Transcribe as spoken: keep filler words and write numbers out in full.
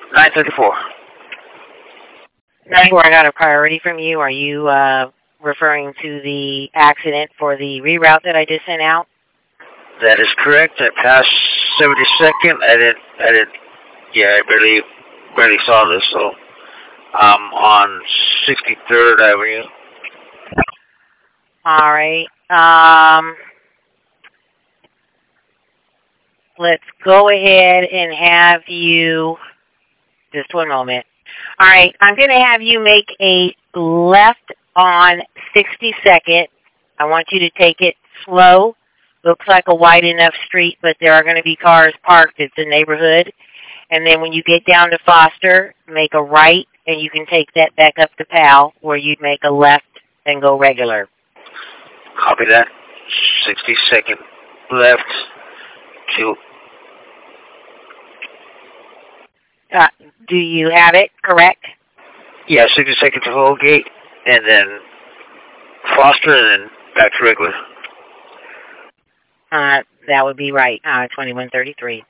nine thirty-four. nine four, I got a priority from you. Are you uh, referring to the accident for the reroute that I just sent out? That is correct. I passed seventy-second. I didn't, I didn't, yeah, I barely, barely saw this, so I'm on sixty-third Avenue. All right. Um, let's go ahead and have you, just one moment. All right, I'm going to have you make a left on sixty-second. I want you to take it slow. Looks like a wide enough street, but there are going to be cars parked. It's a neighborhood. And then when you get down to Foster, make a right, and you can take that back up to Powell, where you'd make a left and go regular. Copy that. sixty-second left to... Uh, do you have it correct? Yeah, sixty-second to Holgate, and then Foster, and then back to regular. Uh, that would be right. Uh, twenty-one thirty-three.